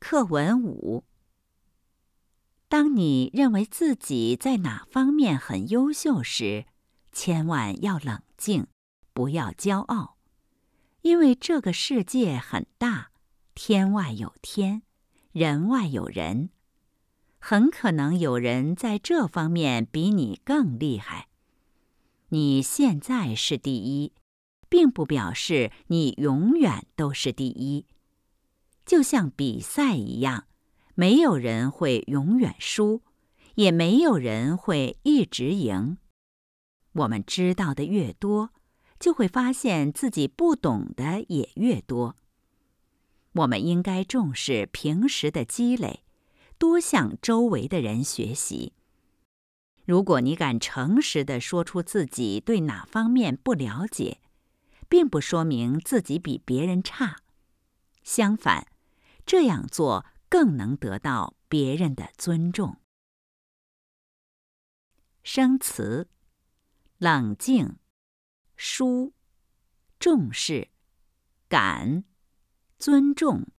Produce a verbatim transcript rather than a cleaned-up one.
课文五：当你认为自己在哪方面很优秀时，千万要冷静，不要骄傲，因为这个世界很大，天外有天，人外有人，很可能有人在这方面比你更厉害。你现在是第一，并不表示你永远都是第一。就像比赛一样，没有人会永远输，也没有人会一直赢。我们知道的越多，就会发现自己不懂的也越多。我们应该重视平时的积累，多向周围的人学习。如果你敢诚实地说出自己对哪方面不了解，并不说明自己比别人差。相反，这样做更能得到别人的尊重。生词：冷静、疏、重视、感、尊重、